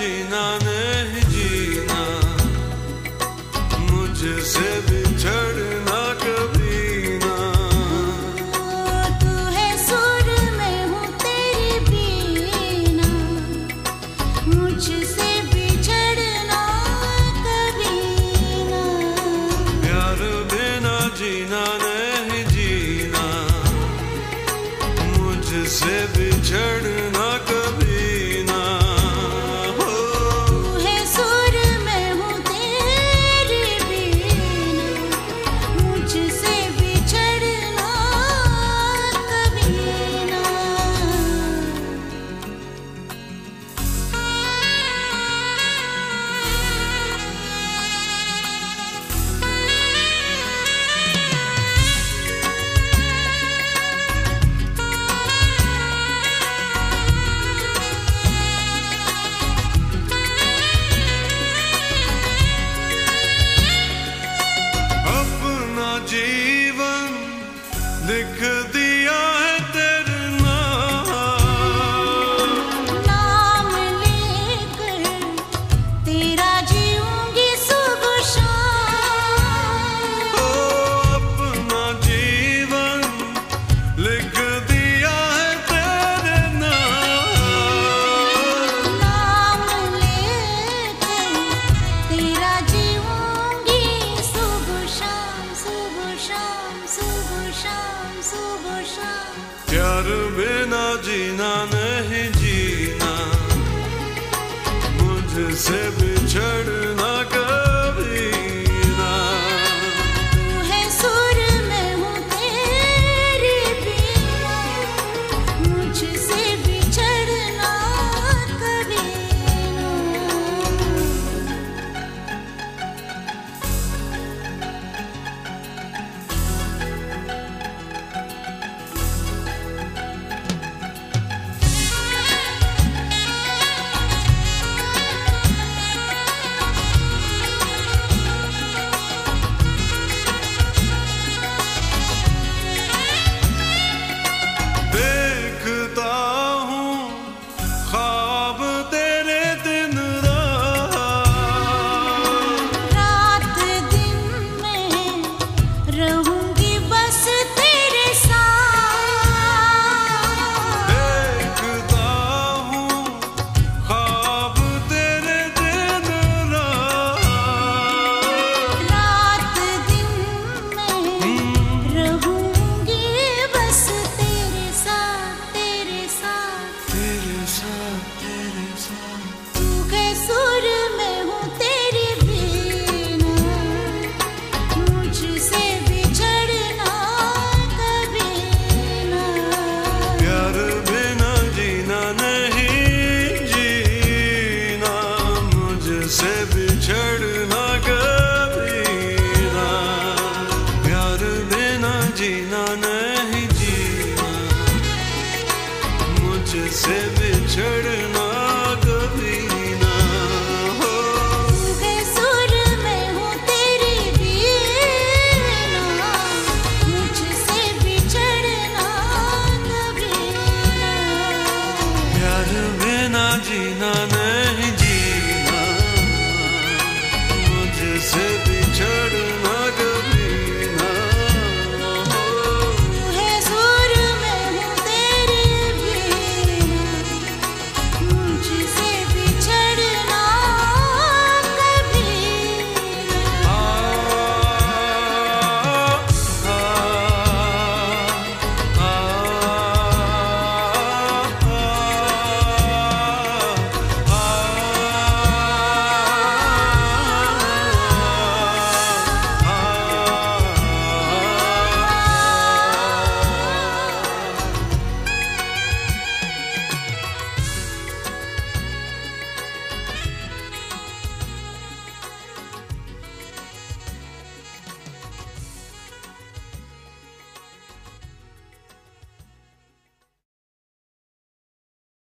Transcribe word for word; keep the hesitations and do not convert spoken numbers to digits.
जीना नहीं जीना, मुझसे बिछड़ना कभी ना। तू है सुर में हूँ तेरे बिना, मुझसे बिछड़ना कभी ना। प्यार बिना जीना नहीं जीना, मुझसे बिछड़ना कभी ना। तू है सुर में हूँ तेरे बिना, मुझसे बिछड़ना कभी ना। जीवन लिख दिया है तेरे नाम, नाम लेकर तेरा जीऊंगी सुबह शाम। ओ अपना जीवन लिख दिया है तेरे नाम, नाम लेकर तेरा जीऊंगी सुबह शाम, सुबह शाम, सुबह शाम, सुबह शाम। प्यार बिना जीना नहीं जीना, मुझसे बिछड़ना कभी ना। तू है सुर में हूँ तेरे बिना, मुझसे बिछड़ना कभी ना। देखता हूँ ख्वाब तेरे दिन रात, रात दिन में रहूंगी बस तेरे साथ। देखता हूँ ख्वाब तेरे दिन रात, रात दिन में रहूंगी बस तेरे साथ, तेरे साथ, तेरे साथ तेरे साथ। तू के सुर में हूँ तेरे बिना, मुझसे बिछड़ना कभी ना। प्यार बिना जीना नहीं जीना, मुझसे बिछड़ना कभी ना। प्यार बिना जीना नहीं जीना, मुझसे